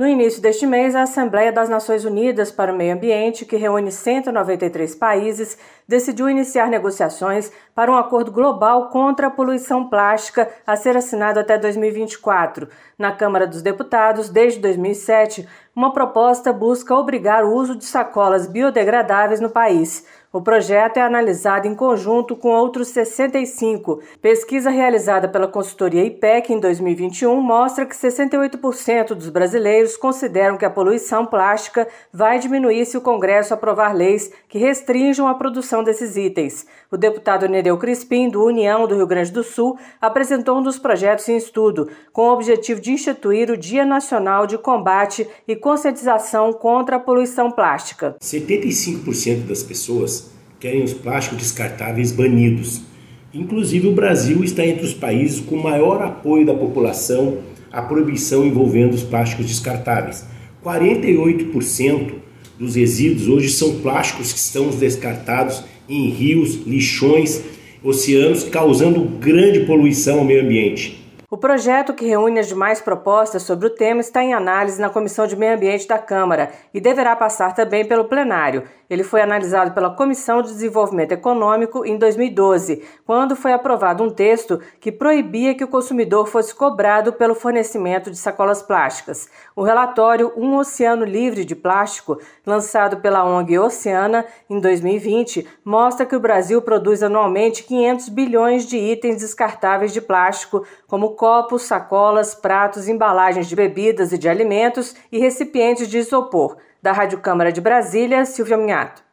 No início deste mês, a Assembleia das Nações Unidas para o Meio Ambiente, que reúne 193 países, decidiu iniciar negociações para um acordo global contra a poluição plástica a ser assinado até 2024. Na Câmara dos Deputados, desde 2007, uma proposta busca obrigar o uso de sacolas biodegradáveis no país. O projeto é analisado em conjunto com outros 65. Pesquisa realizada pela consultoria IPEC em 2021 mostra que 68% dos brasileiros consideram que a poluição plástica vai diminuir se o Congresso aprovar leis que restringam a produção desses itens. O deputado Nereu Crispim, do União do Rio Grande do Sul, apresentou um dos projetos em estudo, com o objetivo de instituir o Dia Nacional de Combate e Conscientização contra a Poluição Plástica. 75% das pessoas querem os plásticos descartáveis banidos. Inclusive, o Brasil está entre os países com maior apoio da população à proibição envolvendo os plásticos descartáveis. 48% dos resíduos hoje são plásticos que estão descartados em rios, lixões, oceanos, causando grande poluição ao meio ambiente. O projeto, que reúne as demais propostas sobre o tema, está em análise na Comissão de Meio Ambiente da Câmara e deverá passar também pelo plenário. Ele foi analisado pela Comissão de Desenvolvimento Econômico em 2012, quando foi aprovado um texto que proibia que o consumidor fosse cobrado pelo fornecimento de sacolas plásticas. O relatório Um Oceano Livre de Plástico, lançado pela ONG Oceana em 2020, mostra que o Brasil produz anualmente 500 bilhões de itens descartáveis de plástico, como copos, sacolas, pratos, embalagens de bebidas e de alimentos e recipientes de isopor. Da Rádio Câmara de Brasília, Silvia Minhato.